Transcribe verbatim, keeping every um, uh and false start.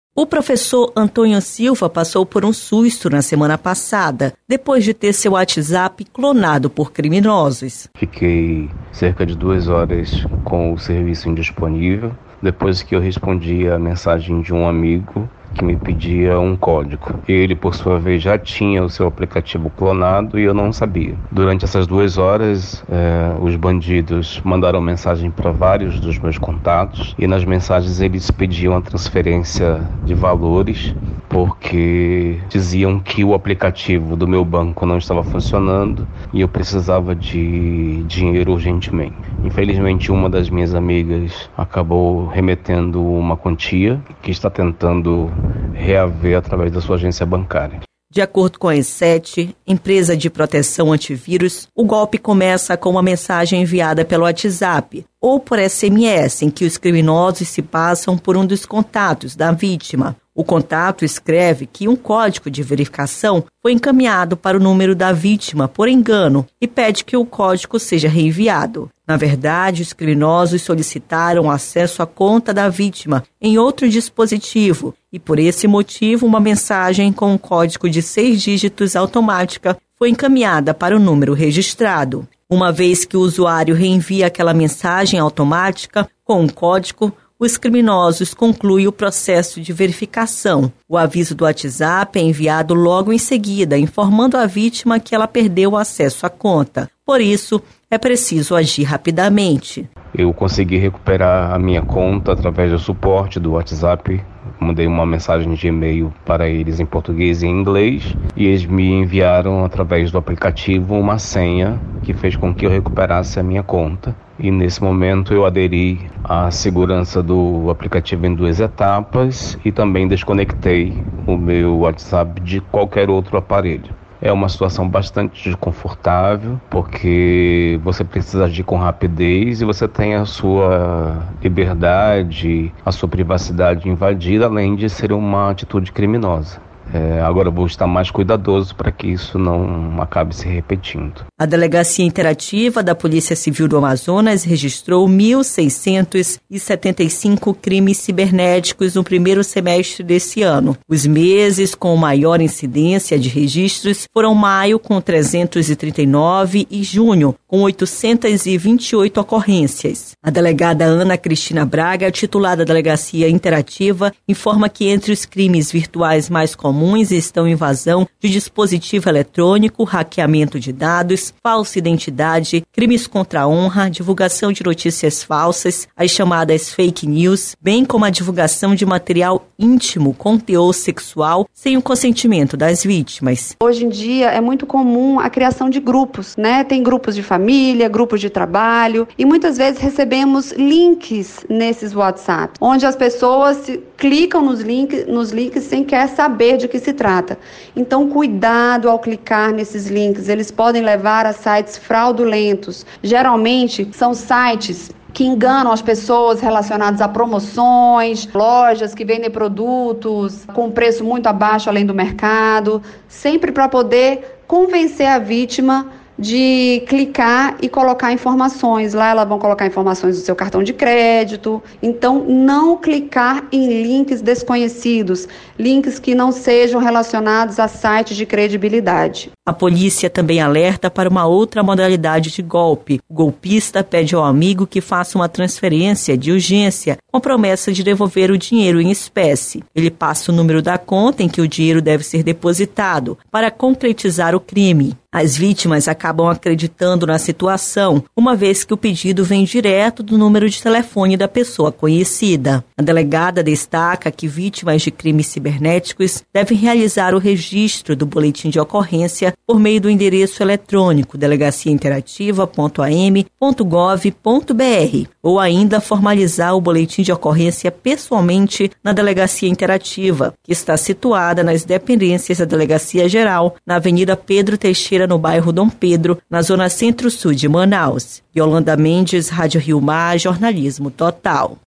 O professor Antônio Silva passou por um susto na semana passada, depois de ter seu WhatsApp clonado por criminosos. Fiquei cerca de duas horas com o serviço indisponível, depois que eu respondi a mensagem de um amigo que me pedia um código. Ele, por sua vez, já tinha o seu aplicativo clonado e eu não sabia. Durante essas duas horas, eh, os bandidos mandaram mensagem para vários dos meus contatos e nas mensagens eles pediam a transferência de valores porque diziam que o aplicativo do meu banco não estava funcionando e eu precisava de dinheiro urgentemente. Infelizmente, uma das minhas amigas acabou remetendo uma quantia que está tentando reaver através da sua agência bancária. De acordo com a E sete, empresa de proteção antivírus, o golpe começa com uma mensagem enviada pelo WhatsApp ou por S M S, em que os criminosos se passam por um dos contatos da vítima. O contato escreve que um código de verificação foi encaminhado para o número da vítima por engano e pede que o código seja reenviado. Na verdade, os criminosos solicitaram acesso à conta da vítima em outro dispositivo e, por esse motivo, uma mensagem com um código de seis dígitos automática foi encaminhada para o número registrado. Uma vez que o usuário reenvia aquela mensagem automática com um código, os criminosos concluem o processo de verificação. O aviso do WhatsApp é enviado logo em seguida, informando a vítima que ela perdeu o acesso à conta. Por isso, é preciso agir rapidamente. Eu consegui recuperar a minha conta através do suporte do WhatsApp. Mandei uma mensagem de e-mail para eles em português e em inglês e eles me enviaram através do aplicativo uma senha que fez com que eu recuperasse a minha conta. E nesse momento eu aderi à segurança do aplicativo em duas etapas e também desconectei o meu WhatsApp de qualquer outro aparelho. É uma situação bastante desconfortável, porque você precisa agir com rapidez e você tem a sua liberdade, a sua privacidade invadida, além de ser uma atitude criminosa. É, agora eu vou estar mais cuidadoso para que isso não acabe se repetindo. A Delegacia Interativa da Polícia Civil do Amazonas registrou mil seiscentos e setenta e cinco crimes cibernéticos no primeiro semestre desse ano. Os meses com maior incidência de registros foram maio, com trezentos e trinta e nove, e junho, com oitocentos e vinte e oito ocorrências. A delegada Ana Cristina Braga, titular da Delegacia Interativa, informa que entre os crimes virtuais mais comuns estão invasão de dispositivo eletrônico, hackeamento de dados, falsa identidade, crimes contra a honra, divulgação de notícias falsas, as chamadas fake news, bem como a divulgação de material íntimo com teor sexual sem o consentimento das vítimas. Hoje em dia é muito comum a criação de grupos, né? Tem grupos de família, grupos de trabalho e muitas vezes recebemos links nesses WhatsApp, onde as pessoas clicam nos links, nos links sem querer saber de que se trata. Então, cuidado ao clicar nesses links, eles podem levar a sites fraudulentos. Geralmente, são sites que enganam as pessoas relacionados a promoções, lojas que vendem produtos com preço muito abaixo além do mercado, sempre para poder convencer a vítima de clicar e colocar informações. Lá elas vão colocar informações do seu cartão de crédito. Então, não clicar em links desconhecidos, links que não sejam relacionados a sites de credibilidade. A polícia também alerta para uma outra modalidade de golpe. O golpista pede ao amigo que faça uma transferência de urgência com a promessa de devolver o dinheiro em espécie. Ele passa o número da conta em que o dinheiro deve ser depositado para concretizar o crime. As vítimas acabam acreditando na situação, uma vez que o pedido vem direto do número de telefone da pessoa conhecida. A delegada destaca que vítimas de crimes cibernéticos devem realizar o registro do boletim de ocorrência por meio do endereço eletrônico delegacia interativa ponto a m ponto gov ponto b r ou ainda formalizar o boletim de ocorrência pessoalmente na Delegacia Interativa, que está situada nas dependências da Delegacia Geral, na Avenida Pedro Teixeira, no bairro Dom Pedro, na zona centro-sul de Manaus. Yolanda Mendes, Rádio Rio Mar, Jornalismo Total.